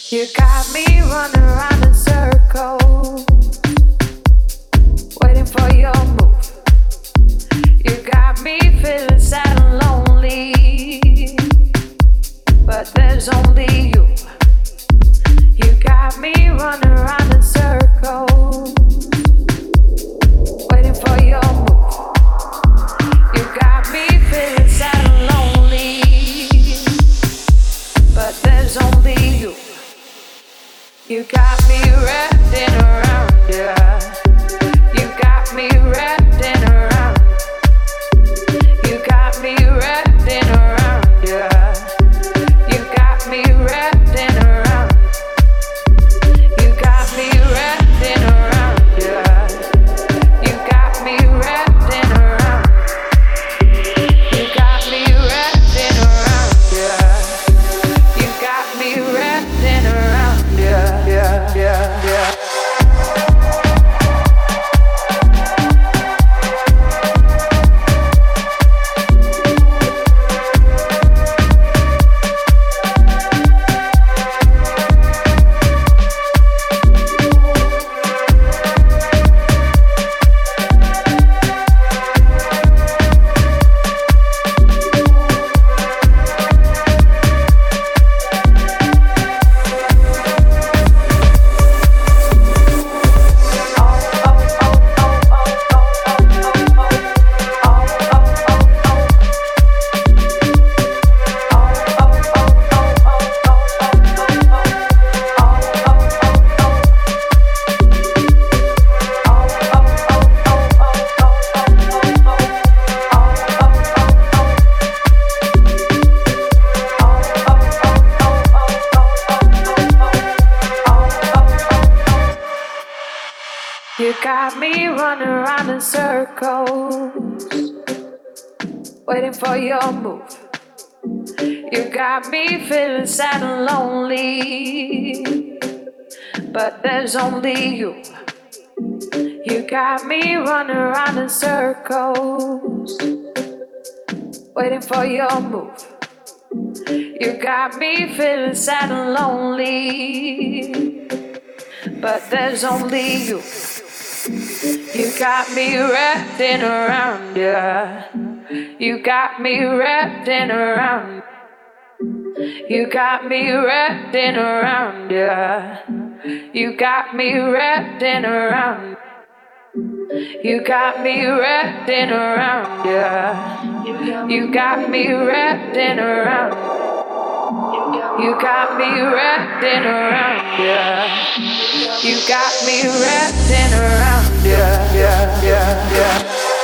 You got me running around in circles, waiting for your move. You got me feeling sad and lonely, but there's only you. You got me running around in circles, waiting for your move. You got me feeling sad and lonely, but there's only you. You got me wrapped in around, yeah. You got me wrapped in around. You got me wrapped in around, yeah. You got me wrapped in around. You got me wrapped in around, yeah. You got me wrapped in around. You got me wrapped in around, yeah. You got me wrapped in around, yeah, yeah, yeah, yeah. You got me running around in circles, waiting for your move. You got me feeling sad and lonely, but there's only you. You got me running around in circles, waiting for your move. You got me feeling sad and lonely, but there's only you. You got me wrapped in around, yeah. You got me wrapped in around. You got me wrapped in around, yeah. You got me wrapped in around. You got me wrapped in around, yeah. You got me wrapped in around. You got me wrapped in around, yeah. You got me wrapped in around, yeah, yeah, yeah, yeah.